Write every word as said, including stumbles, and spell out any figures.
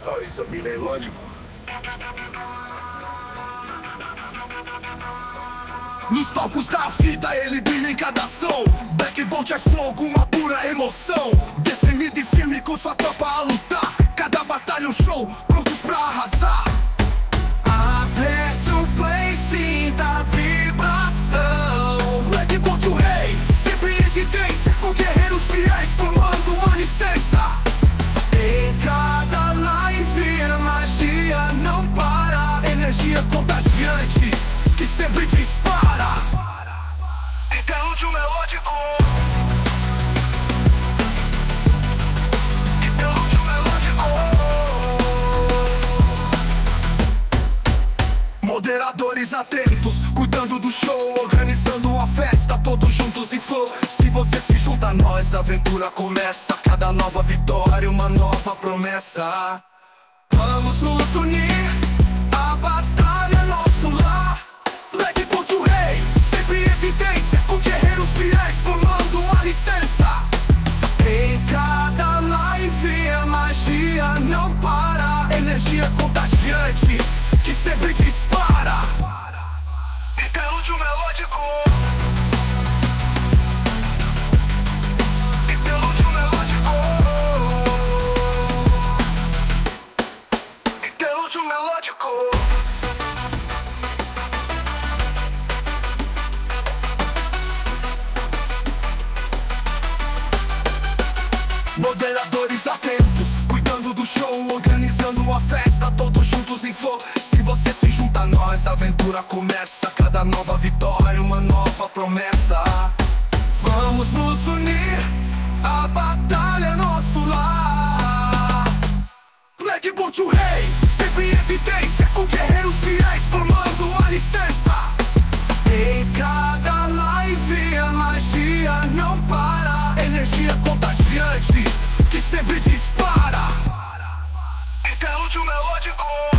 Ah, isso é bem melódico. Nos palcos da vida ele brilha em cada ação. Black Bolt é fogo, uma pura emoção. Destemido e firme com sua tropa a lutar. Cada batalha um show, prontos pra arrasar. Aperte o play, sinta a vibração. Black Bolt o rei, sempre em evidência, com guerreiros fiéis formando uma licença. Em cada live a magia não para. Energia contagiante que sempre dispara. Interlúdio melódico. Interlúdio melódico. Moderadores atentos, cuidando do show, organizando a festa, todos juntos em flow. Se você se junta a nós, a aventura começa. Cada nova vitória, uma nova promessa. Vamos nos unir, a batalha é nosso lar. Black Bolt o rei, sempre em evidência, com guerreiros fiéis formando uma licença. Em cada live a magia não para. Energia contagiante que sempre dispara. Interlúdio melódico. Interlúdio melódico. Interlúdio melódico. Moderadores atentos, cuidando do show, organizando a festa, todos juntos em flow. Se você se junta a nós, a aventura começa. Cada nova vitória, uma nova promessa. Vamos nos unir, a batalha é nosso lar. Black Bolt o rei, sempre em evidência, com guerreiros fiéis formando uma licença. Em cada live a magia não para. Energia contagiante que sempre dispara. Interlúdio melódico.